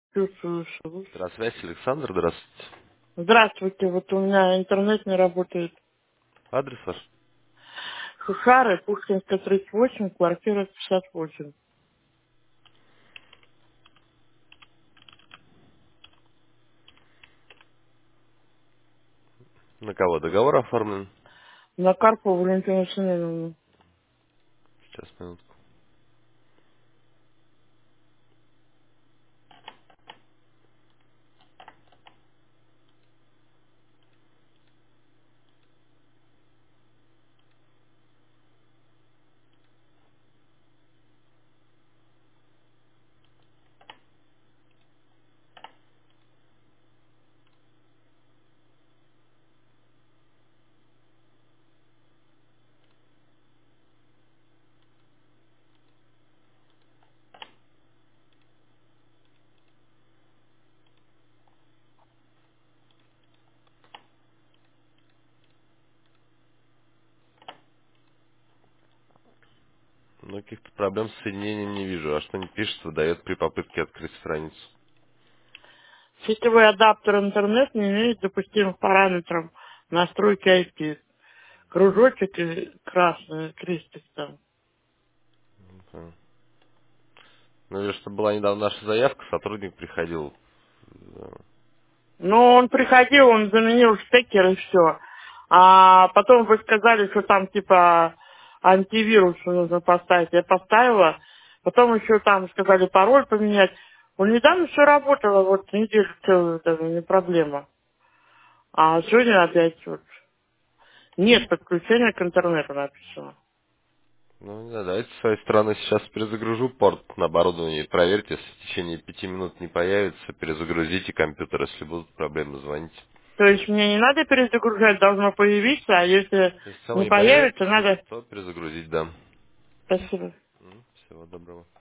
Чувствую, что... Здравствуйте, Александр, здравствуйте. Здравствуйте, вот у меня интернет не работает. Адрес ваш? Сухары, Пушкинская, 38, квартира 58. На кого договор оформлен? На Карпова Валентина Семеновна. Сейчас, минутку. Ну, каких-то проблем с соединением не вижу. А что-нибудь пишет, выдает при попытке открыть страницу. Сетевой адаптер интернет не имеет допустимых параметров настройки IP. Кружочек и красный крестик там. Ага. Ну, или что была недавно наша заявка, сотрудник приходил. Ну, он приходил, он заменил штекер и все. А потом вы сказали, что там типа антивирус нужно поставить. Я поставила. Потом еще там сказали пароль поменять. Он недавно все работало, вот неделю целую даже, не проблема. А сегодня опять вот нет подключения к интернету написано. Ну, не знаю, давайте с своей стороны сейчас перезагружу порт на оборудование и проверьте, если в течение 5 минут не появится, перезагрузите компьютер, если будут проблемы, звоните. То есть мне не надо перезагружать, должно появиться, а если Если оно не не появится, появится, надо... то перезагрузить, да. Спасибо. Всего доброго.